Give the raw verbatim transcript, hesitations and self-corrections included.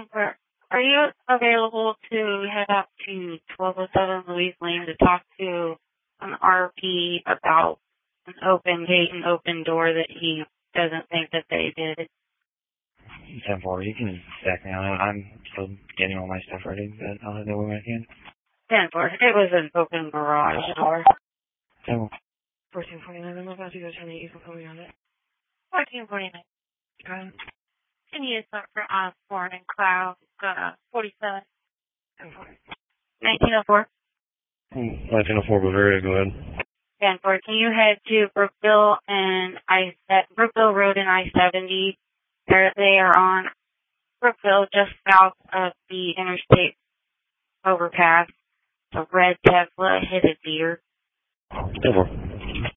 Amber, are you available to head up to twelve oh seven Louise Lane to talk to an R P about an open gate and open door that he doesn't think that they did? ten four, you can stack me on it. I'm still getting all my stuff ready, but I'll have that when I can. ten four, it was an open garage door. ten four. fourteen forty-nine, I'm about to go turn the you can put me on it. fourteen forty-nine. Um, can you start for Osborne and Cloud, uh, forty-seven? nineteen oh four. nineteen oh four, Bavaria, go ahead. ten four, can you head to Brookville and I Brookville Road and I seventy? They're, they are on Brookville, just south of the interstate overpass. The red Tesla hit a deer. ten four.